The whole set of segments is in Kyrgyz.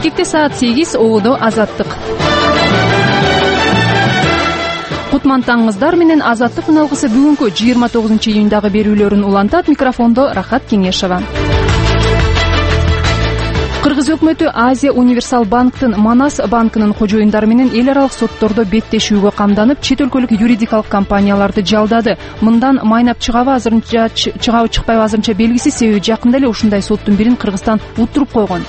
Бишкекте саат 8, Оодо Азаттык. Кутмантаңыздар менен Азаттык үналгысы бүгүнкү 29-июндагы берүүлөрүн улантат. Микрофондо Рахат Кеңешова. Кыргыз өкмөтү Азия Универсал банктын Манас банкынын кожоюндары менен эл аралык соттордо беттешүүгө камданып, чет өлкөлүк юридикалык компанияларды жалдады. Мындан майнап чыгабы чыкпайбы азырынча белгисиз, себеби жакында эле ушундай соттун бирин Кыргызстан уттуруп койгон.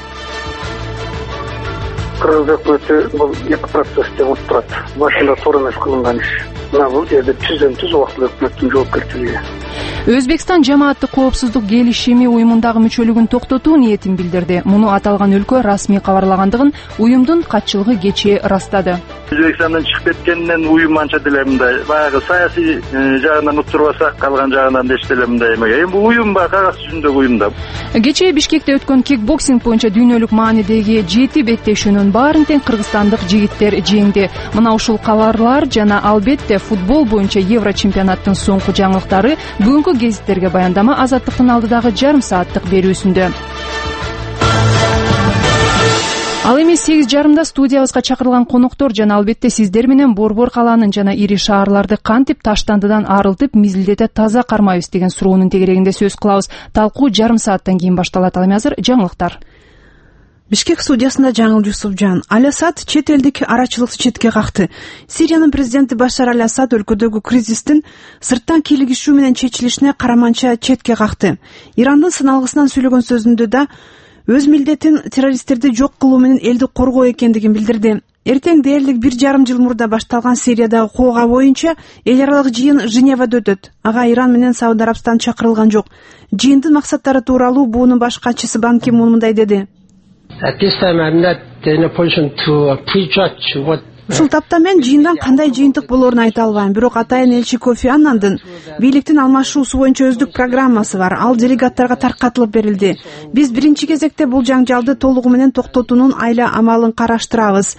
Кыргыз өкмөтү бул эки процессте отурат. Башында туура эмес кылынган иш. Мына бул жерде түз убактылуу өкмөттүн жоопкерчилиги. Өзбекстан жамааттык коопсуздук келишими уюмундагы мүчөлүгүн токтотуу ниетин билдирди. Муну аталган өлкө расмий кабарлагандыгын уюмдун катчылыгы кечээ ырастады. Өзбекстандан чыгып кеткенден уюм анча деле мындай баягы саясий жагынан уттурбаса, калган жагынан да эч деле мындай эмес. Эми бул уюм кагаз жүзүндөгү уюм да. Кечээ Бишкекте өткөн кикбоксинг боюнча дүйнөлүк маанидеги 7 беттешүүнүн баарын тең кыргызстандык жигиттер жеңди. Мына ушул кабарлар жана албетте футбол боюнча Евро чемпионаттын соңку жаңылыктары бүгүнкү гезиттерге баяндама Азаттыктын алдыдагы жарым сааттык берүүсүндө. Ал эми 8:30 студиябызга чакырылган коноктор жана албетте сиздер менен Борбор калаанын жана ири шаарларды кантип таштандыдан арылтып, мизилдете таза кармайбыз деген суроонун тегерегинде сөз кылабыз. Талкуу жарым сааттан кийин башталат. Ал эми азыр жаңылыктар. Бишкек студиясында Жаңыл Жусупжан. Аль-Асад чет элдик арачылыкты четке какты. Сириянын президенти Башар Аль-Асад өлкөдөгү кризистин сырттан кийлигишүү менен чечилишине караманча четке какты. Ирандын сыналгысынан сүйлөгөн сөзүндө да өз милдетин террористтерди жок кылуу менен элди коргоо экендигин билдирди. Эртең дээрлик 1,5 жыл мурда башталган Сириядагы кууга боюнча эл аралык жыйын Женевада өтөт. Ага Иран менен Сауд Арабстан чакырылган жок. Жыйындын максаттары тууралуу буунун баш катчысы Бан Ки Мун мындай деди. Ушул тапта мен жыйындан кандай жыйынтык болоорун айта албайм, бирок атайын элчи Кофи Аннандын бийликтин алмашуусу боюнча өздүк программасы бар. Ал делегаттарга таркатылып берилди. Биз биринчи кезекте бул жаңжалды толугу менен токтотуунун айла амалын караштырабыз.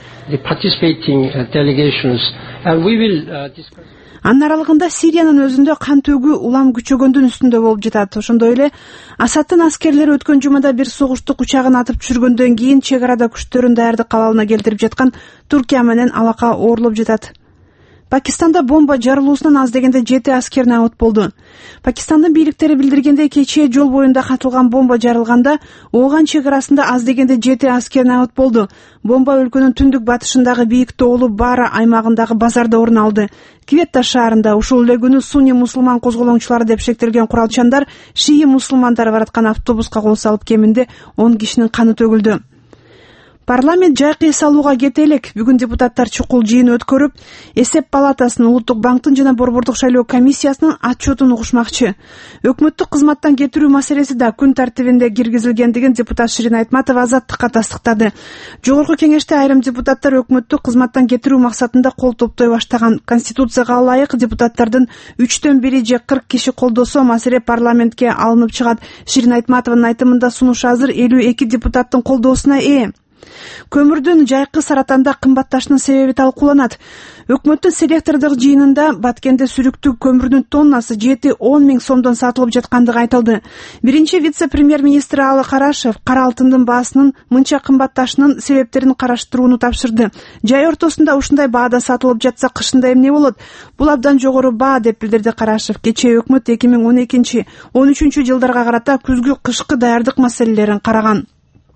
Анын аралыгында Сириянын өзүндө кан төгүү улам күчөгөндүн үстүндө болуп жатат. Ошондой эле Асадтын аскерлери өткөн жумада бир согуштук учагын атып түшүргөндөн кийин чек арада күчтөрүн даярдык абалына келтирип жаткан Туркия менен алака оорлоп жатат. Пакистанда бомба жарылуусунан аз дегенде 7 аскер наат болду. Пакистандын бийликтери билдиргендей, кечээ жол боюнда катылган бомба жарылганда Ооган чек арасында аз дегенде 7 аскер наат болду. Бомба өлкөнүн түндүк батышындагы бийик тоолуу Бара аймагындагы базарда орун алды. Кветта шаарында ушул эле күнү Суни мусулман козголоңчулары деп шектелген куралчандар шии мусулмандар бараткан автобуска кол салып кеминде 10 кишинин каны төгүлдү. Парламент жайкы эс алууга кете элек. Бүгүн депутаттар чукул жыйын өткөрүп, Эсеп палатасынын, Улуттук банктын жана Борбордук шайлоо комиссиясынын отчетун угушмакчы. Өкмөттүк кызматтан кетирүү маселеси да күн тартибинде киргизилгендигин депутат Ширин Айтматова Азаттыкка тастыктады. Жогорку кеңеште айрым депутаттар өкмөттүк кызматтан кетирүү максатында кол топтой баштаган. Конституцияга ылайык депутаттардын 3/1 же 40 киши колдосо маселе парламентке алынып чыгат. Ширин Айтматованын айтымында сунуш азыр 52 депутаттын колдоосуна ээ. Көмүрдүн жайкы саратанда кымбатташынын себеби талкууланат. Өкмөттүн селектордук жыйынында Баткенде сүрүктүү көмүрдүн тоннасы 7-10 миң сомдон сатылып жаткандыгы айтылды. Биринчи вице-премьер-министр Алы Карашев кара алтындын баасынын мынча кымбатташынын себептерин караштырууну тапшырды. Жай ортосунда ушундай баада сатылып жатса кышында эмне болот? Бул абдан жогору баа деп билдирди Карашев. Кечээ өкмөт 2012-13 жылдарга карата күзгү кышкы даярдык маселелерин караган.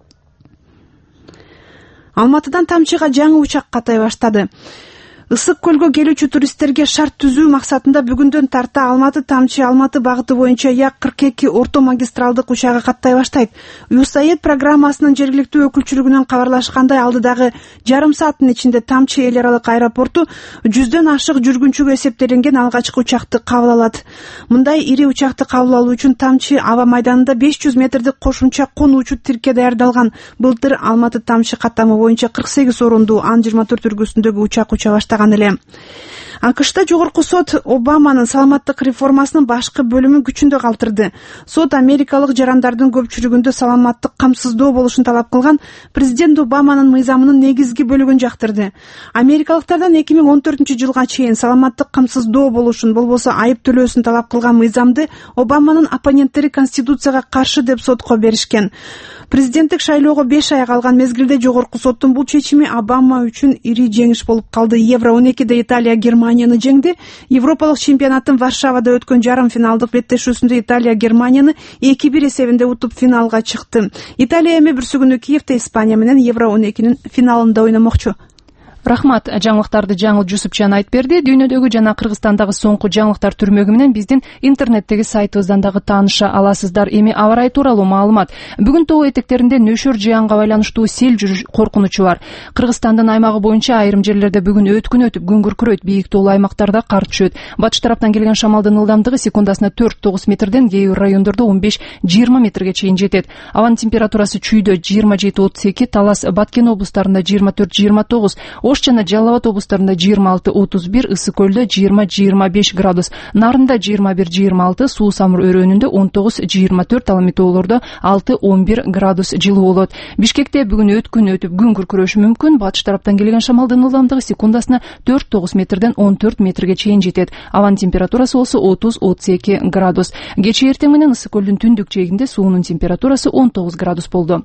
Алматыдан тамчыга жаңы учак катай баштады. Ысык көлгө келүүчү туристтерге шарт түзүү максатында бүгүндөн тарта Алматы-Тамчы Алматы багыты боюнча Як-42 орто магистралдык учагы каттай баштайт. USAID программасынын жергиликтүү өкүлчүлүгүнөн кабарлашкандай, алдыдагы жарым сааттын ичинде Тамчы эл аралык аэропорту 100дөн ашык жүргүнчүгө эсептелинген алгачкы учакты кабыл алат. Мындай ири учакты кабыл алуу үчүн Тамчы аба майданында 500 метрдик кошумча конуучу тирке даярдалган. Былтыр Алматы-Тамчы каттамы боюнча 48 орунду Ан-24 үлгүсүндөгү учак уча баштаган эле. АКШта жогорку сот Обаманын саламаттык реформасынын башкы бөлүмүн күчүндө калтырды. Сот америкалык жарандардын көпчүлүгүндө саламаттык камсыздоо болушун талап кылган президент Обаманын мыйзамынын негизги бөлүгүн жактырды. Америкалыктардан 2014-жылга чейин саламаттык камсыздоо болушун, болбосо айып төлөөсүн талап кылган мыйзамды Обаманын оппоненттери Конституцияга каршы деп сотко беришкен. Президенттик шайлоого 5 ай калган мезгилде жогорку соттун бул чечими Обама үчүн ири жеңиш болуп калды. Евро-12де Италия Германияны жеңди. Европалык чемпионаттын Варшавада өткөн жарым финалдык беттешүүсүндө Италия Германияны 2-1 эсебинде утуп финалга чыкты. Италия эми бүрсүгүнү Киевде Испания менен Евро-12нин финалында ойномокчу. Рахмат, жаңылыктарды Жаңыл Жусупчан айтып берди. Дүйнөдөгү жана Кыргызстандагы соңку жаңылыктар түрмөгү менен биздин интернеттеги сайтыбыздан дагы тааныша аласыздар. Эми аба ырайы тууралуу маалымат. Бүгүн тоо этектеринде нөшөр жыянга байланыштуу сел жүрүш коркунучу бар. Кыргызстандын аймагы боюнча айрым жерлерде бүгүн өткүн өтүп, күн күркүрөйт, бийик тоолуу аймактарда кар түшөт. Батыш тараптан келген шамалдын ылдамдыгы секундасына 4-9 метрден, кээ бир райондордо 15-20 метрге чейин жетет. Абанын температурасы Чүйдө 27-32, Талас, Баткен облустарында 24-29, Ош жана Жалал Абад облустарында 26-31, Ысык көлдө 20-25 градус, Нарында 21-26, Суу Самыр өрөөнүндө 19-24, ал эми тоолордо 6-11 градус жылуу болот. Бишкекте бүгүн өткүн өтүп, күн күркүрөшү мүмкүн. Батыш тараптан келген шамалдын ылдамдыгы секундасына 4-9 метрден 14 метрге чейин жетет. Абанын температурасы болсо 30-32 градус. Кечээ эртең менен Ысык көлдүн түндүк жээгинде суунун температурасы 19 градус болду.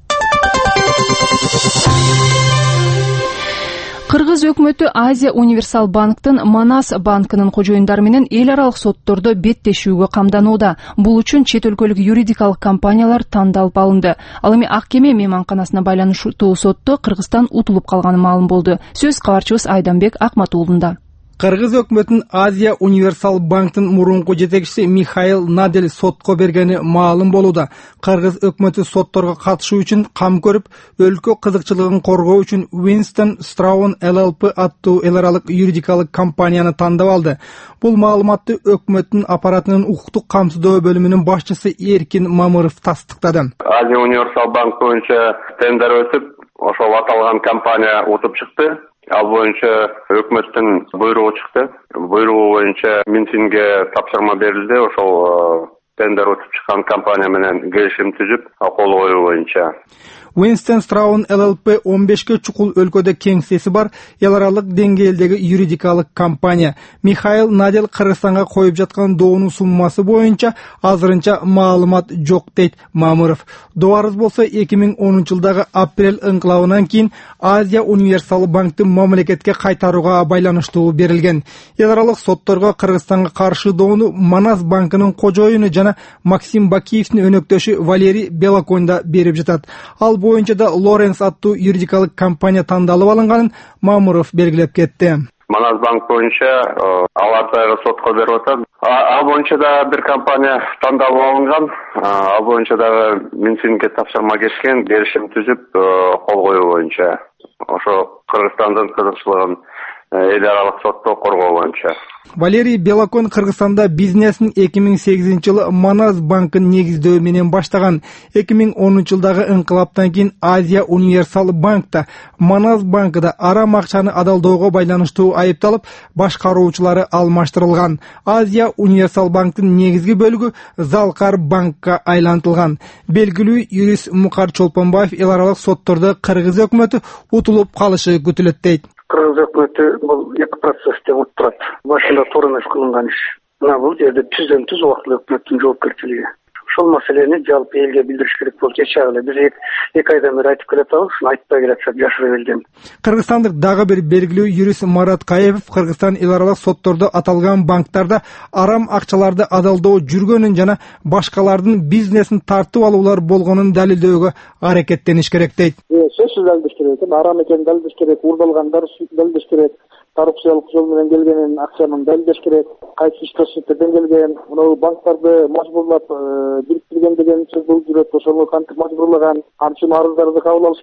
Кыргыз өкмөтү Азия Универсал банктын Манас банкынын кожоюндары менен эл аралык соттордо беттешүүгө камданууда. Бул үчүн чет өлкөлүк юридикалык компаниялар тандалып алынды. Ал эми Ак кеме мейманканасына байланыштуу сотто Кыргызстан утулуп калганы маалым болду. Сөз кабарчыбыз Айданбек Акматуулунда. Кыргыз өкмөтүнүн Азия Универсал банктын мурунку жетекчиси Михаил Надель сотко бергени маалым болууда. Кыргыз өкмөтү сотторго катышуу үчүн кам көрүп, өлкө кызыкчылыгын коргоо үчүн Winston Strawn LLP аттуу эл аралык юридикалык компанияны тандап алды. Бул маалыматты өкмөттүн аппаратынын укуктук камсыздоо бөлүмүнүн башчысы Эркин Мамыров тастыктады. Азия Универсал банк боюнча тендер өтүп, ошол аталган компания утуп чыкты. Ал боюнча өкмөттүн буйругу чыкты. Буйругу боюнча Минфинге тапшырма берилди. Ошол тендер утуп чыккан компания менен келишим түзүп, кол коюу боюнча. Winston Strawn LLP 15 чукул өлкөдө кеңсеси бар эл аралык деңгээлдеги юридикалык компания. Михаил Надель Кыргызстанга коюп жаткан доонун суммасы боюнча азырынча маалымат жок дейт Мамыров. Доо арыз болсо 2010-жылдагы апрель ыңкылабынан кийин Азия Универсал банктын мамлекетке кайтарууга байланыштуу берилген. Эл аралык сотторго Кыргызстанга каршы доону Манас банкынын кожоюну жана Максим Бакиевдин өнөктөшү Валерий Белоконь да берип жатат. Ал боюнча да Лоренс аттуу юридикалык компания тандалып алынганын Мамыров белгилеп кетти. Манас банк боюнча алардагы сотко берип атат. Ал боюнча да бир компания тандалып алынган. Ал боюнча дагы Минфинге тапшырма кеткен, келишим түзүп, кол коюу боюнча. Ошо Кыргызстандын кызыкчылыгын эл аралык сотто коргоо боюнча. Валерий Белоконь Кыргызстанда бизнесин 2008-жылы Манас банкын негиздөө менен баштаган. 2010-жылдагы ыңкылаптан кийин Азия Универсал банкта Манас банкыда арам акчаны адалдоого байланыштуу айыпталып, башкаруучулары алмаштырылган. Азия Универсал банктын негизги бөлүгү Залкар банкка айлантылган. Белгилүү юрист Мукар Чолпонбаев эл аралык соттордо Кыргыз өкмөтү утулуп калышы күтүлөт дейт. Кыргыз өкмөтү бул эки процессте утуп турат. Башында Торонов кылынган иш. Мына бул жерде түздөн түз убактылуу өкмөттүн жоопкерчилиги. Ошол маселени жалпы элге билдириш керек болуп кечээ биз эки айдан бери айтып келатабыз, ушуну айтпай келатышат, жашырып элген. Кыргызстандык дагы бир белгилүү юрист Марат Каепов Кыргызстан эл аралык соттордо аталган банктарда арам акчаларды адалдоо жүргөнүн жана башкалардын бизнесин тартып алуулар болгонун далилдөөгө аракеттениш керек дейт. Сөзсүз далилдеш керек, арам экенин далилдеш керек, уурдалгандар далилдеш керек. Коррупциялык жол менен келгенин акчанын далилдеш керек. Кайсы источниктерден келген, мына банктарды мажбурлап бириктирген деген сөз болуп жүрөт. Ошого кантип мажбурлаган, аны үчүн арыздарды кабыл алыш керек.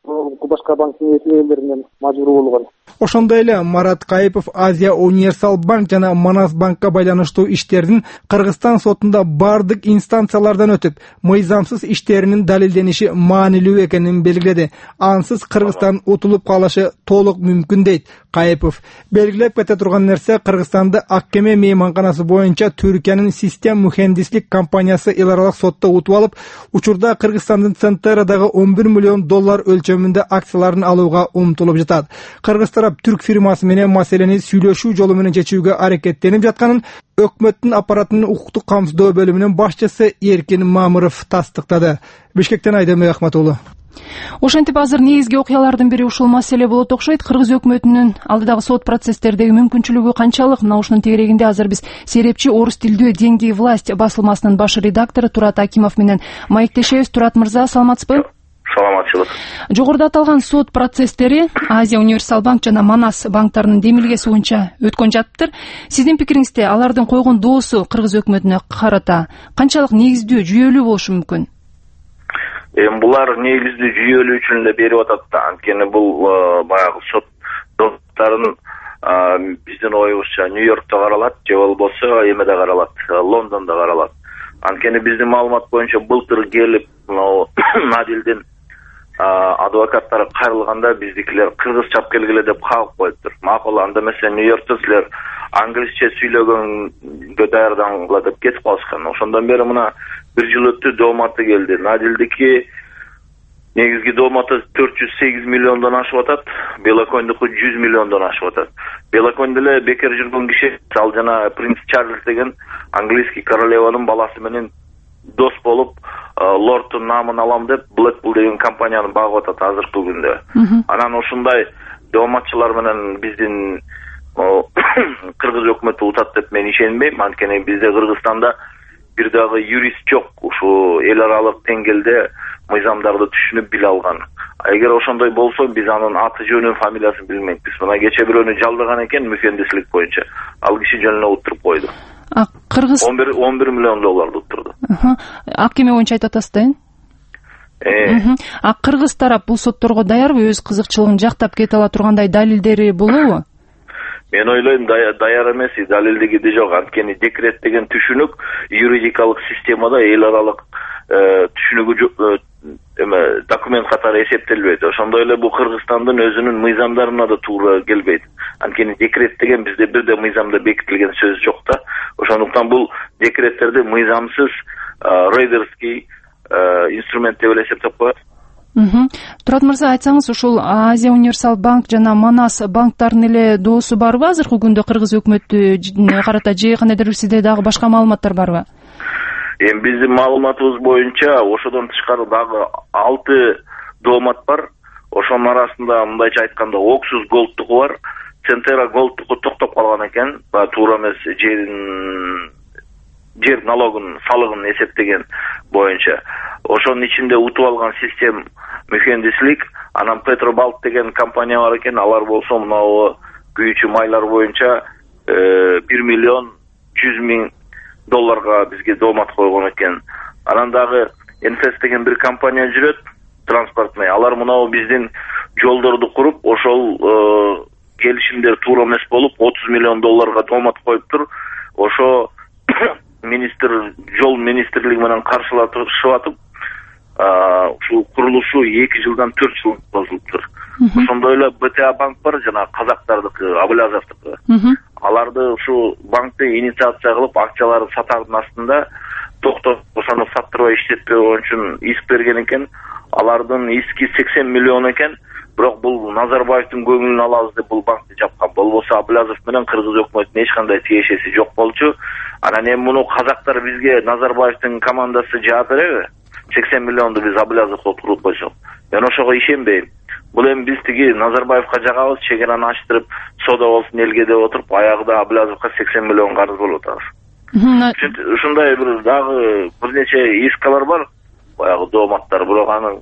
башка банктын ээлеринен мажбур болгон. Ошондой эле Марат Кайыпов Азия Универсал банк жана Манас банкка байланыштуу иштердин Кыргызстан сотунда бардык инстанциялардан өтүп, мыйзамсыз иштеринин далилдениши маанилүү экенин белгиледи. Ансыз Кыргызстан утулуп калышы толук мүмкүн дейт Кайыпов. Белгилеп кете турган нерсе, Кыргызстанды Аккеме мейманканасы боюнча Түркиянын Систем мухендислик компаниясы эл аралык сотто утуп алып, учурда Кыргызстандын Центерадагы $11 миллион өлчөмүндө акцияларын алууга умтулуп жатат. Кыргыз тарап түрк фирмасы менен маселени сүйлөшүү жолу менен чечүүгө аракеттенип жатканын өкмөттүн аппаратынын укуктук камсыздоо бөлүмүнүн башчысы Эркин Мамыров тастыктады. Бишкектен Айдембек Ахматуулу. Ошентип азыр негизги окуялардын бири ушул маселе болот окшойт. Кыргыз өкмөтүнүн алдыдагы сот процесстердеги мүмкүнчүлүгү канчалык? Мына ушунун тегерегинде азыр биз серепчи орус тилдүү Деньги и власть басылмасынын баш редактору Турат Акимов менен маектешебиз. Турат мырза, саламатсызбы? Саламатчылык. Жогоруда аталган сот процесстери Азия Универсал банк жана Манас банктарынын демилгеси боюнча өткөн жатыптыр. Сиздин пикириңизде алардын койгон доосу Кыргыз өкмөтүнө карата канчалык негиздүү, жүйөлүү болушу мүмкүн? Булар негиздүү, жүйөлүү үчүн эле берип атат да. Анткени бул баягы сот доостарын биздин оюбузча Нью-Йоркто каралат, же болбосо эмеде каралат, Лондондо каралат. Анткени биздин маалымат боюнча былтыр келип Надилдин адвокаттары кайрылганда биздикилер кыргызча алып келгиле деп кагып коюптур. Макул, анда эмесе Нью-Йоркто силер англисче сүйлөгөнгө даярдангыла деп кетип калышкан. Ошондон бери мына 1 жыл өттү, дооматы келди. Надилдики негизги дооматы 408 миллиондон ашып атат, Белокойндуку 100 миллиондон ашып атат. Белокойндо эле бекер жүргөн киши, ал жана принц Чарльз деген английский королеванын баласы менен дос болуп, лордтун наамын алам деп Blackpool деген компанияны багып атат азыркы күндө. Анан ушундай дооматчылар менен биздин кыргыз өкмөтү утат деп мен ишенбейм. Анткени бизде Кыргызстанда бир дагы юрист жок, ушу эл аралык деңгээлде мыйзамдарды түшүнүп биле алган. Эгер ошондой болсо, биз анын аты жөнүн, фамилиясын билмейбиз. Мына кече бирөөнү жалдаган экен мухендислик боюнча. Ал киши жөнүнө уттуруп койду. Кыргыз 11 миллион долларды уттурду. Аккеме боюнча айтып атасыз да? Кыргыз тарап бул сотторго даярбы? Өз кызыкчылыгын жактап кете ала тургандай далилдери болобу? Мен ойлойм, даяр эмес, далилдиги жок. Анткени декрет деген түшүнүк юридикалык системада эл аралык түшүнүгү документ катары эсептелбейт. Ошондой эле бул Кыргызстандын өзүнүн мыйзамдарына да туура келбейт. Анткени декрет деген бизде бирде мыйзамда бекитилген сөз жок да. Ошондуктан бул декреттерди мыйзамсыз рейдерский инструмент деп эле эсептеп коет. Турат мырза, айтсаңыз, ушул Азия Универсал банк жана Манас банктарынын эле доосу барбы азыркы күндө Кыргыз өкмөтү карата, же кандайдыр сизде дагы башка маалыматтар барбы? Биздин маалыматыбыз боюнча ошодон тышкары дагы 6 доомат бар. Ошонун арасында мындайча айтканда Оксус Голдтуку бар. Центера Голдтуку токтоп калган экен. Туура эмес, жер налогун, салыгын эсептеген боюнча. Ошонун ичинде утуп алган Систем мухендислик, анан Петробалт деген компания бар экен. Алар болсо мынау күйүүчү майлар боюнча 1 миллион 100 миң долларга бизге доомат койгон экен. Анан дагы Энфес деген бир компания жүрөт, транспортный. Алар мынау биздин жолдорду куруп, ошол келишимдер туура эмес болуп, 30 миллион долларга доомат коюптур. Ошо жол министрлиги менен каршылашып атып, ушул курулушу 2 жылдан 4 жыл созулуптур. Ошондой эле БТА банк бар, жана казактардыкы, Абылязовдукы. Аларды ушу банкты инициация кылып, акцияларын сатардын астында токтосонуп саттырбай иштетпөө боюнча иск берген экен. Алардын иски 80 миллион экен. Бирок бул Назарбаевдин көңүлүн алабыз деп бул банкты жапкан. Болбосо Абылязов менен Кыргыз өкмөтүнүн эч кандай тиешеси жок болчу. Анан эми муну казактар бизге Назарбаевдин командасы жаап береби? 80 миллионду биз Абылязовго туруп койсок. Мен ошого ишенбейм. Бул эми биз тиги Назарбаевка жагабыз, чегераны ачтырып, соода болсун элге деп отуруп, аягында Абылязовго 80 миллион карыз болуп атабыз. Ушундай бир дагы бир нече искалар бар, баягы дооматтар, бирок анын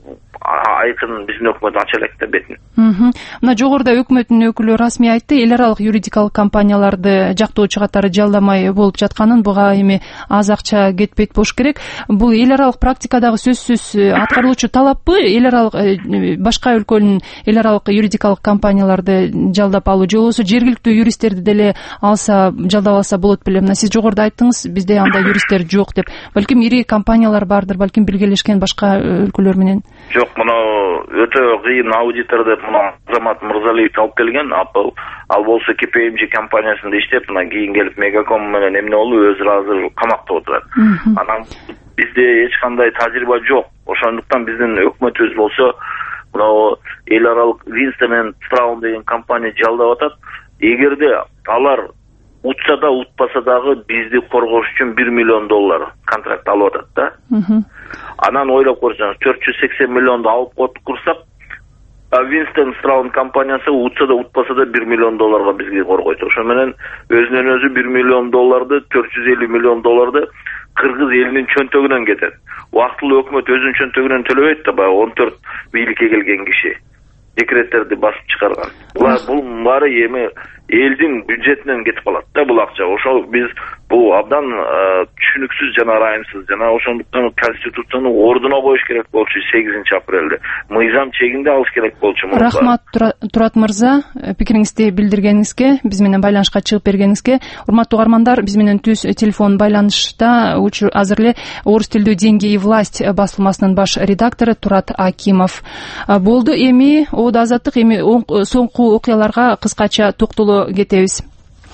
айкын биздин өкмөт ача элек да бетин. Мына жогоруда өкмөттүн өкүлү расмий айтты, эл аралык юридикалык компанияларды жактоочу катары жалдамай болуп жатканын, буга эми аз акча кетпейт болуш керек. Бул эл аралык практикадагы сөзсүз аткарылуучу талаппы? Эл аралык башка өлкөнүн эл аралык юридикалык компанияларды жалдап алуу же болбосо жергиликтүү юристтерди деле алса, жалдап алса болот беле? Мына сиз жогоруда айттыңыз, бізде андай юристтер жок деп. Балким ири компаниялар бардыр, балким биргелешкен башка өлкөлөр менен. Жок, мына өтө кыйын аудитор деп мына Азамат Мырзалиев алып келген. Ал болсо KPMG компаниясында иштеп, мына кийин келип Мегаком менен эмне болуп, өзү азыр камакта отурат. Анан бизде эч кандай тажрыйба жок. Ошондуктан биздин өкмөтүбүз болсо мына эл аралык Winston & Strawn деген компания жалдап атат. Эгерде алар утса да утпаса дагы бизди коргош үчүн $1 миллион контракт алып атат да. Анан ойлоп көрсөңүз, 480 миллионду алып курсак, Winston & Strawn компаниясы утса да утпаса да $1 миллион бизге коргойт. Ошо менен өзүнөн өзү $1 миллион, 450 миллион кыргыз элинин чөнтөгүнөн кетет. Убактылуу өкмөт өзүнүн чөнтөгүнөн төлөбөйт да, баягы 14 бийликке келген киши декреттерди басып чыгарган. Бул баары эми элдин бюджетинен кетип калат да бул акча. Ошо биз бул абдан түшүнүксүз жана ырайымсыз. Жана ошондуктан конституцияны ордуна коюш керек болчу 8-апрелде. Мыйзам чегинде алыш керек болчу. Рахмат Турат мырза, пикириңизди билдиргениңизге, биз менен байланышка чыгып бергениңизге. Урматтуу угармандар, биз менен түз телефон байланышта азыр эле орус тилдүү «Деньги и власть» басылмасынын баш редактору Турат Акимов болду. Эми Ода Азаттык, эми соңку окуяларга кыскача токтоло кетебиз.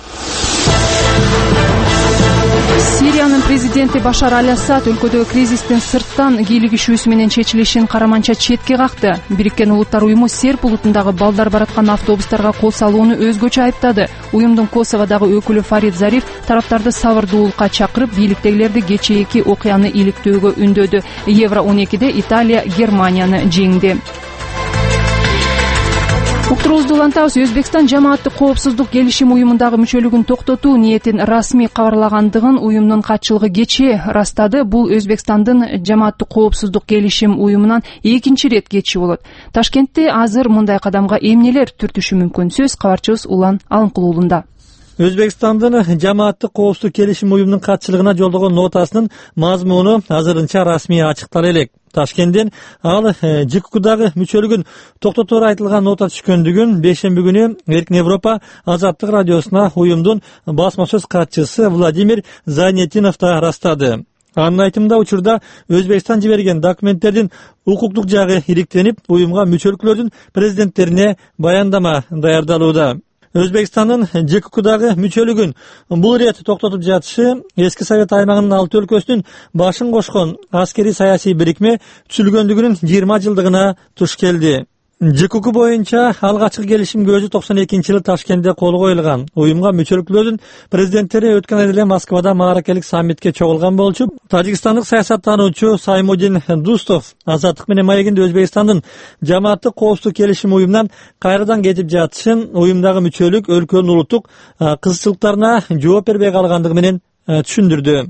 Сириянын президенти Башар Аль-Асад өлкөдөгү кризистин сырттан кийлигишүүсү менен чечилишин караманча четке какты. Бириккен Улуттар уюму Серб улутундагы балдар бараткан автобустарга кол салууну өзгөчө айыптады. Уюмдун Косоводагы өкүлү Фарид Зариф тараптарды сабырдуулукка чакырып, бийликтегилерди кечээки окуяны иликтөөгө үндөдү. Евро 12-де Италия Германияны жеңди. Уктуруубузду улантабыз. Өзбекстан жамааттык коопсуздук келишим уюмундагы мүчөлүгүн токтотуу ниетин расмий кабарлагандыгын уюмдун катчылыгы кечээ растады. Бул Өзбекстандын жамааттык коопсуздук келишим уюмунан экинчи рет кетиши болот. Ташкентте азыр мындай кадамга эмнелер түртүшү мүмкүн? Сөз кабарчыбыз Улан Алынкулуулунда. Өзбекстандын жамааттык коопсуздук келишим уюмунун катчылыгына жолдогон нотасынын мазмуну азырынча расмий ачыктала элек. Ташкенттен ал ЖККдагы мүчөлүгүн токтотуура айтылган нота түшкөндүгүн бейшемби күнү Эркин Европа Азаттык радиосуна уюмдун басма сөз катчысы Владимир Зайнетдинов да растады. Анын айтымында учурда Өзбекстан жиберген документтердин укуктук жагы иликтенип, уюмга мүчөлүклөрдүн президенттерине баяндама даярдалууда. Өзбекстандын ЖККдагы мүчөлүгүн бул рет токтотуп жатышы эски Совет аймагынын 6 өлкөсүнүн башын кошкон аскери саясий бирикме түзүлгөндүгүнүн 20 жылдыгына туш келди. ЖКК боюнча алгачкы келишим көзү 92-жылы Ташкентте колго коюлган. Уюмга мүчөлүклөрдүн президенттери өткөн айда эле Москвада мааракелик саммитке чогулган болчу. Тажикстандык саясаттануучу Саймудин Дустов Азаттык менен маегинде Өзбекстандын жамааттык коопсуздук келишим уюмунан кайрадан кетип жатышын, уюмдагы мүчөлүк өлкөнүн улуттук кызыкчылыктарына жооп бербей калгандыгы менен түшүндүрдү.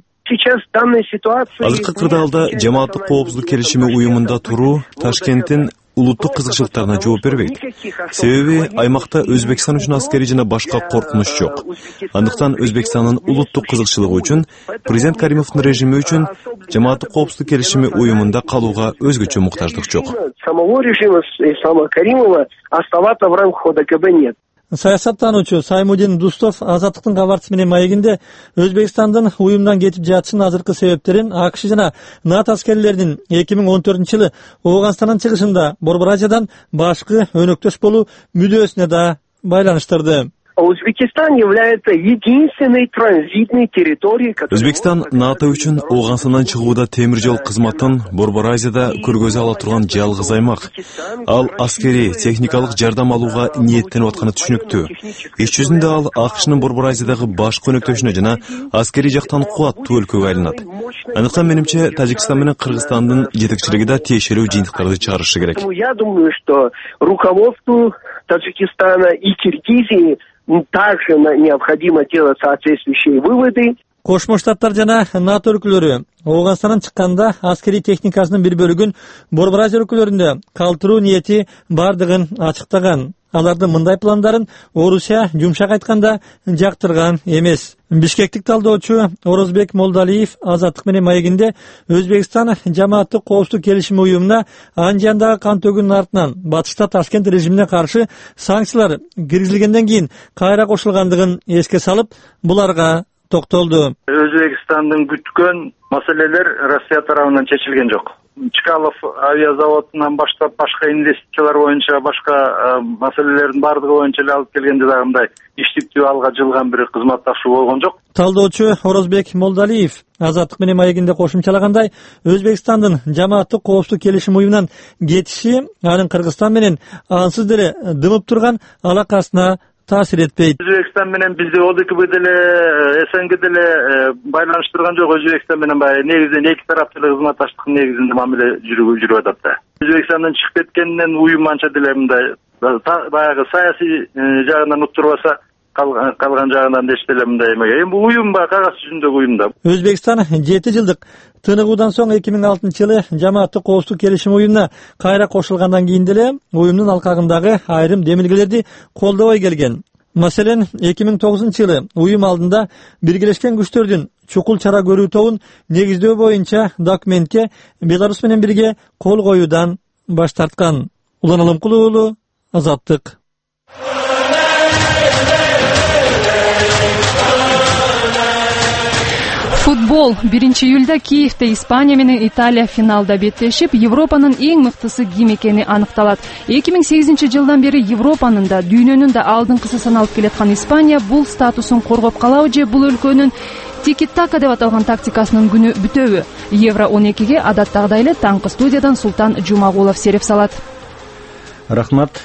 Азыркы кырдаалда жамааттык коопсуздук келишими уюмунда туруу Ташкенттин улуттук кызыкчылыктарына жооп бербейт. Себеби аймакта Өзбекстан үчүн аскери жана башка коркунуч жок. Андыктан Өзбекстандын улуттук кызыкчылыгы үчүн президент Каримовдун режими үчүн жамааттык коопсуздук келишими уюмунда калууга өзгөчө муктаждык жок. Самого режима Ислама Каримова оставаться в рамках ОДКБ нет. Саясаттануучу Саймудин Дустов Азаттыктын кабарчысы менен маегинде Өзбекстандын уюмдан кетип жатышынын азыркы себептерин АКШ жана НАТО аскерлеринин 2014-жылы Ооганстандан чыгышында Борбор Азиядан башкы өнөктөш болуу мүдөөсүнө да байланыштырды. Өзбекстан является единственной транзитной территорией, Өзбекстан НАТО үчүн Ооганстандан чыгууда темир жол кызматын Борбор Азияда көргөзө ала турган жалгыз аймак. Ал аскери, техникалык жардам алууга ниеттенип атканы түшүнүктүү. Иш жүзүндө ал АКШнын Борбор Азиядагы башкы өнөктөшүнө жана аскери жактан кубаттуу өлкөгө айланат. Андыктан менимче Тажикстан менен Кыргызстандын жетекчилиги да тиешелүү жыйынтыктарды чыгарышы керек. Я думаю, что руководству Таджикистана и Киргизии также необходимо делать соответствующие выводы. Кошмо Штаттар жана НАТО өлкөлөрү Ооганстандан чыкканда аскерий техникасынын бир бөлүгүн Борбор Азия өлкөлөрүндө калтыруу ниети бардыгын ачыктаган. Алардын мындай пландарын Орусия жумшак айтканда жактырган эмес. Бишкектик талдоочу Орозбек Молдалиев Азаттык менен маегинде Өзбекстан жамааттык коопсуздук келишими уюмуна Анжандагы кан төгүүнүн артынан батышта Ташкент режимине каршы санкциялар киргизилгенден кийин кайра кошулгандыгын эске салып, буларга токтолду. Өзбекстандын күткөн маселелер Россия тарабынан чечилген жок. Чкалов авиазаводунан баштап башка инвестициялар боюнча башка маселелердин бардыгы боюнча эле алып келгенде дагы мындай иштиктүү алга жылган бир кызматташуу болгон жок. Талдоочу Орозбек Молдалиев Азаттык менен маегинде кошумчалагандай, Өзбекстандын жамааттык коопсуздук келишим уюмунан кетиши анын Кыргызстан менен ансыз деле дымып турган алакасына таасир этпейт. Өзбекстан менен бизди ОДКБ деле СНГ деле байланыштырган жок. Өзбекстан менен негизинен эки тараптуу кызматташтыктын негизинде мамиле жүрүп атат да. Өзбекстандан чыгып кеткенден уюм анча деле мындай баягы саясий жагынан уттурбаса калган жагынан да эч деле мындай эмеге. Эми бул уюм кагаз жүзүндөгү уюм да. Өзбекстан 7 жылдык тыныгуудан соң 2006-жылы жамааттык коопсуздук келишим уюмуна кайра кошулгандан кийин деле уюмдун алкагындагы айрым демилгелерди колдобой келген. Маселен, 2009-жылы уюм алдында Биргелешкен күчтөрдүн чукул чара көрүү тобун негиздөө боюнча документке Беларусь менен бирге кол коюудан баш тарткан. Улан Алымкулов уулу, Азаттык. Футбол 1-июлда Киевде Испания менен Италия финалда беттешип, Европанын эң мыктысы ким экени аныкталат. 2008-жылдан бери Европанын да, дүйнөнүн да алдыңкысы саналып келаткан Испания бул статусун коргоп калабы же бул өлкөнүн тики-така деп аталган тактикасынын күнү бүтөбү? Евро 12-ге адаттагыдай эле таңкы студиядан Султан Жумагулов сереп салат. Рахмат.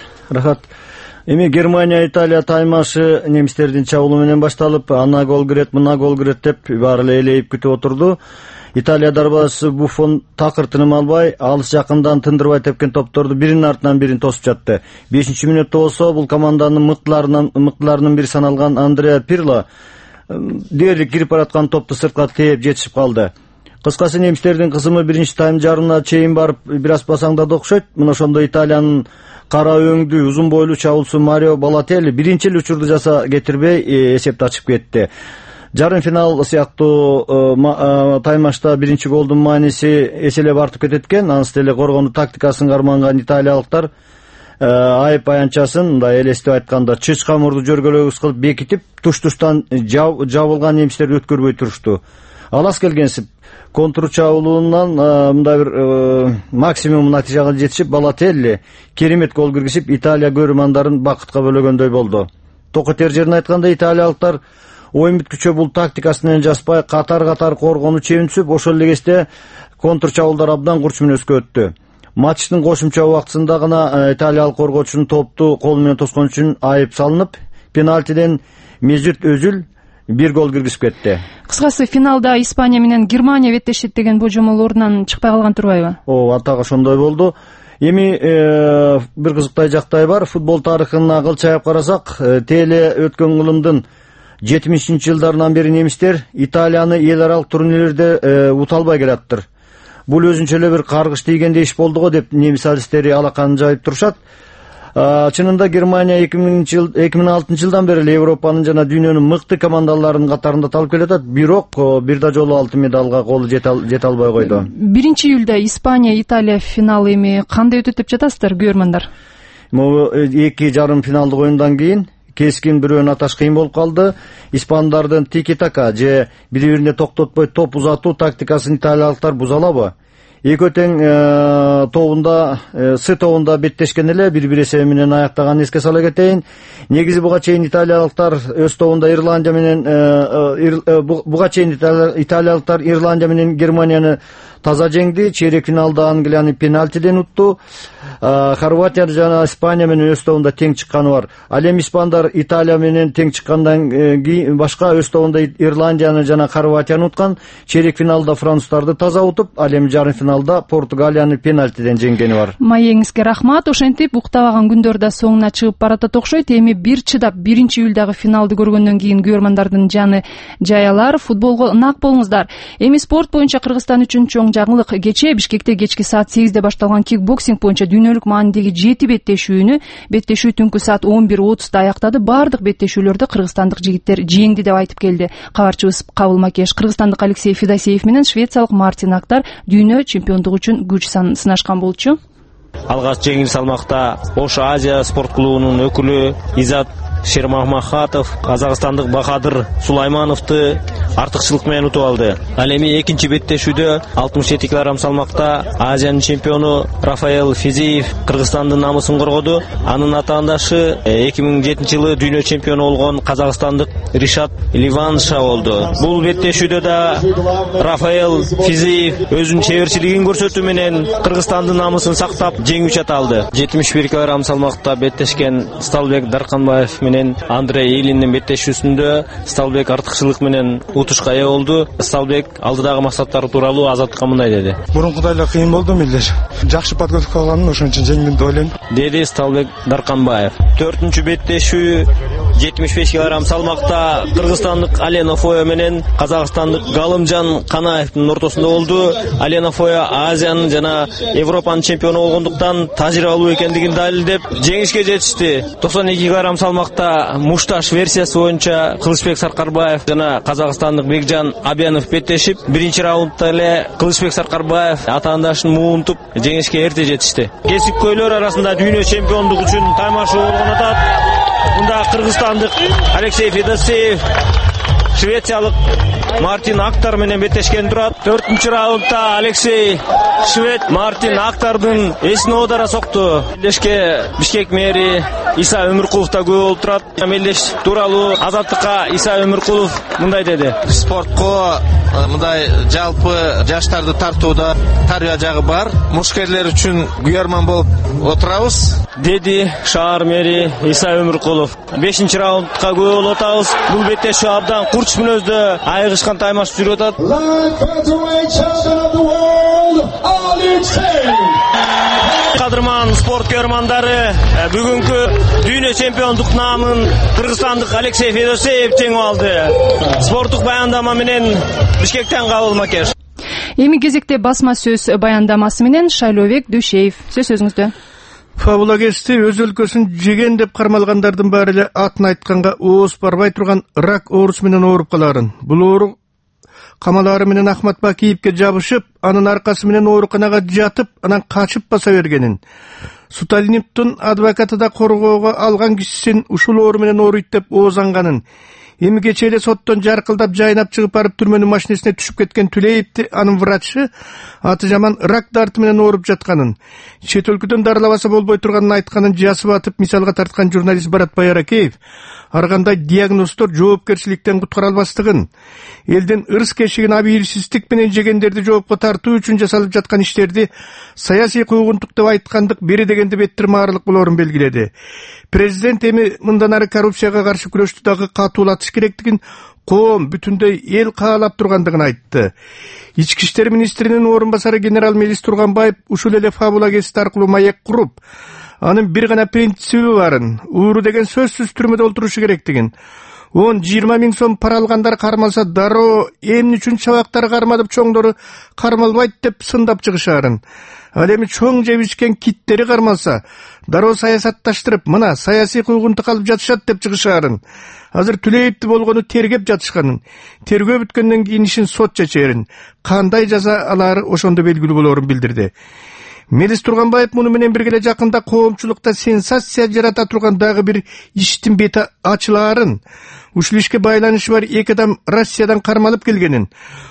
Эми Германия Италия таймашы немистердин чабуулу менен башталып, ана гол кирет, мына гол кирет деп баары эле элейип күтүп отурду. Италия дарбазасы Буффон такыр тыным албай, алыс жакындан тындырбай тепкен топторду биринин артынан бирин тосуп жатты. 5-мүнөттө болсо бул команданын мыктыларынын бири саналган Андреа Пирло дээрлик кирип бараткан топту сыртка тээп жетишип калды. Кыскасы немистердин кызымы биринчи тайм жарымына чейин барып бир аз басаңдады окшойт. Мына ошондо Италиянын кара өңдүү узун бойлуу чабуулчусу Марио Балотелли биринчи эле учурду жаса кетирбей эсепти ачып кетти. Жарым финал сыяктуу таймашта биринчи голдун мааниси эселеп артып кетет экен. Анысы деле коргонуу тактикасын карманган италиялыктар айып аянтчасын мындай элестеп айтканда чычка мурду жөргөлөгүс кылып бекитип, туш-туштан жабылган немистерди өткөрбөй турушту. Алас келгенсип контр чабуулунан мындай бир максимум натыйжага жетишип, Балотелли керемет гол киргизип, Италия көрөрмандарын бакытка бөлөгөндөй болду. Токотер жерин айтканда, италиялыктар оюн бүткүчө бул тактикасы менен жаспай, катар-катар коргонуу чебинсип, ошол эле кезде контр чабуулдар абдан курч мүнөзгө өттү. Матчтын кошумча убактысында гана италиялык коргоочунун топту колу менен тоскон үчүн айып салынып, пенальтиден Мезут Өзүл бир гол киргизип кетти. Кыскасы, финалда Испания менен Германия беттешет деген божомол ордунан чыкпай калган турбайбы? Атак ошондой болду. Эми бир кызыктай жактай бар. Футбол тарыхына кыл чайып карасак, теле өткөн кылымдын 70-жылдарынан бери немистер Италияны эл аралык турнирлерде ута албай келаттыр. Бул өзүнчө эле бир каргыш тийгендей иш болду го деп немис алистери алаканын жайып турушат. Чынында Германия 2006-жылдан бери Европанын жана дүйнөнүн мыкты командаларынын катарында талып келатат, бирок бир да жолу алтын медалга колу жете албай койду. 1-июлда Испания Италия финалы эми кандай өтөт деп жатасыздар, көрөрмандар? Эки жарым финалдык оюндан кийин кескин бирөөнү аташ кыйын болуп калды. Испандардын тики-така же бири-бирине токтотпой топ узатуу тактикасын италиялыктар буза алабы? Экөө тең тобунда, С тобунда беттешкен эле, бир-бир эсеби менен аяктаганын эске сала кетейин. Негизи буга чейин италиялыктар өз тобунда Ирландия менен Германияны таза жеңди. Чейрек финалда Англияны пенальтиден утту. Хорватия жана Испания менен өз тобунда тең чыкканы бар. Ал эми испандар Италия менен тең чыккандан кийин башка өз тобунда Ирландияны жана Хорватияны уткан. Чейрек финалда француздарды таза утуп, ал эми жарым финалда Португалияны пенальтиден жеңгени бар. Маегиңизге рахмат. Ошентип уктабаган күндөр да соңуна чыгып баратат окшойт. Эми бир чыдап 1-июлдагы финалды көргөндөн кийин көрөрмандардын жаны жаялар. Футболго ынак болуңуздар. Эми спорт боюнча Кыргызстан үчүн чоң жаңылык. Кечээ Бишкекте кечки саат 8де башталган кикбоксинг боюнча дүйнөлүк маанидеги 7 беттешүү түнкү саат 11:30да аяктады. Бардык беттешүүлөрдө кыргызстандык жигиттер жеңди деп айтып келди. Кабарчыбыз Кабыл Макеш. Кыргызстандык Алексей Федосеев менен швециялык Мартин Актар дүйнө чемпиондугу үчүн күч сынашкан болчу. Алгаш жеңил салмакта Ош Азия спорт клубунун өкүлү Изат Шермахмахатов казакстандык Бахадыр Сулаймановду артыкчылык менен утуп алды. Ал эми экинчи беттешүүдө 67 кг салмакта Азиянын чемпиону Рафаэл Физиев Кыргызстандын намысын коргоду. Анын атаандашы 2007-жылы дүйнө чемпиону болгон казакстандык Ришат Ливанша болду. Бул беттешүүдө да Рафаэл Физиев өзүнүн чеберчилигин көрсөтүү менен Кыргызстандын намысын сактап жеңүүчү аталды. 71 кг салмакта беттешкен Сталбек Дарканбаев менен Андрей Илиндин беттешүүсүндө Сталбек артыкчылык менен утушка ээ болду. Сталбек алдыдагы максаттары тууралуу Азаттыкка мындай деди. Мурункудай эле кыйын болду милдер. Жакшы подготовка кылганым, ошон үчүн жеңдим деп ойлойм, деди Сталбек Дарканбаев. 4-үнчү беттешүү 75 кг салмакта кыргызстандык Алена Фоя менен казакстандык Галымжан Канаевдин ортосунда болду. Алена Фоя Азиянын жана Европанын чемпиону болгондуктан тажрыйбалуу экендигин далилдеп жеңишке жетишти. 92 кг салмакта мушташ версиясы боюнча Кылычбек Саркарбаев жана казакстандык Бекжан Абянов беттешип, биринчи раундда эле Кылычбек Саркарбаев атаандашын муунтуп жеңишке эрте жетишти. Кесипкөйлөр арасында дүйнө чемпиондугу үчүн таймашуу болгон атат. Мында кыргызстандык Алексей Федосеев швециялык Мартин Актар менен беттешкен турат. 4-чү раундда Алексей Швед Мартин Актардын эсине оодара сокту. Мелдешке Бишкек мэри Иса Өмүркулов да күбө болуп турат. Мелдеш тууралуу Азаттыкка Иса Өмүркулов мындай деди. Спортко мындай жалпы жаштарды тартууда тарбия жагы бар. Мушкерлер үчүн күйөрман болуп отурабыз, деди шаар мэри Иса Өмүркулов. 5-чи раундга күбө болуп атабыз. Бул беттешүү абдан курч мүнөздө айыгышкан таймаш жүрүп атат. Кадырман спорт көрөрмандары, бүгүнкү дүйнө чемпиондук наамын кыргызстандык Алексей Федосеев жеңип алды. Спорттук баяндама менен Бишкектен Кабыл Макеш. Эми кезекте басма сөз баяндамасы менен Шайлообек Дөшеев. Сөз өзүңүздө. Фабулагести өз өлкөсүн жеген деп кармалгандардын баары эле атын айтканга ооз барбай турган рак оорусу менен ооруп каларын. Бул оору камалары менен Ахмат Бакиевке жабышып, анын аркасы менен ооруканага жатып, анан качып баса бергенин. Суталиновдун адвокаты да коргоого алган кишисин ушул оору менен ооруйт деп оозанганын. Эми кечээ эле соттон жаркылдап жайнап чыгып барып түрмөнүн машинесине түшүп кеткен Түлеевди анын врачы аты жаман рак дарты менен ооруп жатканын, чет өлкөдөн дарылабаса болбой турганын айтканын жазып атып мисалга тарткан журналист Баратбай Аракеев ар кандай диагноздор жоопкерчиликтен куткара албастыгын, элдин ырс кешигин абийирсиздик менен жегендерди жоопко тартуу үчүн жасалып жаткан иштерди саясий куугунтук деп айткандык бери дегенде беттир маарылык болоорун белгиледи. Президент эми мындан ары коррупцияга каршы күрөштү дагы катуулатыш керектигин, коом бүтүндөй эл каалап тургандыгын айтты. Ички иштер министринин орун басары генерал Мелис Турганбаев ушул эле Фабулагест аркылуу маек куруп, анын бир гана принциби барын, ууру деген сөзсүз түрмөдө олтурушу керектигин, 10-20 миң сом пара алгандар кармалса дароо эмне үчүн чабактары кармадып чоңдору кармалбайт деп сындап чыгышаарын. Ал эми чоң жебишкен киттери кармалса дароо саясатташтырып, мына саясий куугунтук алып жатышат деп чыгышаарын. Азыр Түлеевди болгону тергеп жатышканын, тергөө бүткөндөн кийин ишин сот чечерин, кандай жаза алары ошондо белгилүү болоорун билдирди. Мелис Турганбаев муну менен бирге эле жакында коомчулукта сенсация жарата турган дагы бир иштин бети ачылаарын, ушул ишке байланышы бар эки адам Россиядан кармалып келгенин,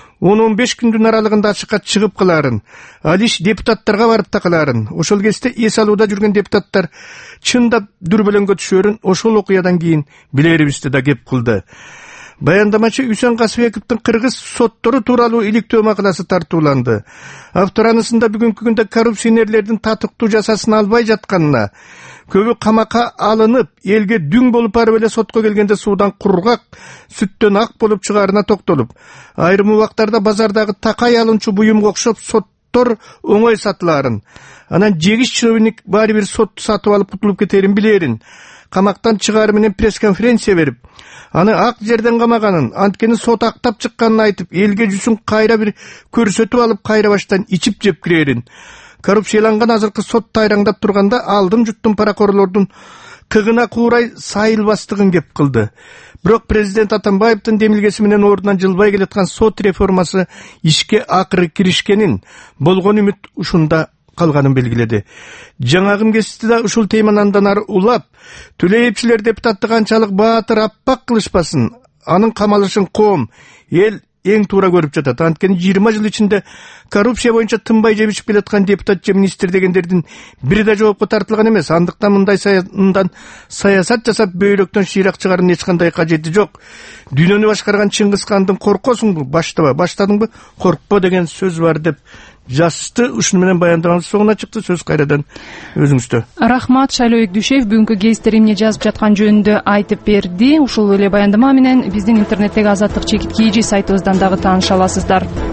10-15 күндүн аралыгында ачыкка чыгып калаарын, ал иш депутаттарга барып такалаарын, ошол кезде эс алууда жүргөн депутаттар чындап дүрбөлөңгө түшөрүн ошол окуядан кийин билерибизди да кеп кылды. Баяндамачы Үсөн Касыбековдун кыргыз соттору тууралуу иликтөө макаласы тартууланды. Автор анысында бүгүнкү күндө коррупционерлердин татыктуу жасасын албай жатканына, көбү камакка алынып, элге дүң болуп барып эле сотко келгенде суудан кургак, сүттөн ак болуп чыгаарына токтолуп, айрым убактарда базардагы такай алынчу буюмга окшоп соттор оңой сатылаарын, анан жегиш чиновник баары бир сотtu сатып алып кутулуп кетерин билерин, камактан чыгары менен пресс-конференция берип, аны ак жерден камаганын, анткени сот актап чыкканын айтып, элге жүзүн кайра бир көрсөтүп алып, кайра баштан ичип жеп кирерин. Коррупцияланган азыркы сот тайраңдап турганда алдым жуттум паракорлордун кыгына куурай сайылбастыгын кеп кылды. Бирок президент Атамбаевдин демилгеси менен ордунан жылбай келаткан сот реформасы ишке акыры киришкенин, болгон үмүт ушунда калганын белгиледи. Жаңагым кести да ушул теманы андан ары улап, Төлөевчилер депутатты канчалык баатыр аппак кылышпасын, анын камалышын коом, эл эң туура көрүп жатат. Анткени 20 жыл ичинде коррупция боюнча тынбай жебишип келаткан депутат же министр дегендердин бири да жоопко тартылган эмес. Андыктан мындай саясат жасап бөйрөктөн шыйрак чыгаардын эч кандай кажети жок. Дүйнөнү башкарган Чыңгыз хандын коркосуңбу, баштадыңбы, коркпо деген сөз бар деп жазды. Ушуну менен баяндамабыз соңуна чыкты. Сөз кайрадан өзүңүздө. Рахмат. Шайлообек Дүйшеев бүгүнкү гезиттер эмне жазып жаткан жөнүндө айтып берди. Ушул эле баяндама менен биздин интернеттеги Азаттык чекит KG сайтыбыздан дагы тааныша аласыздар.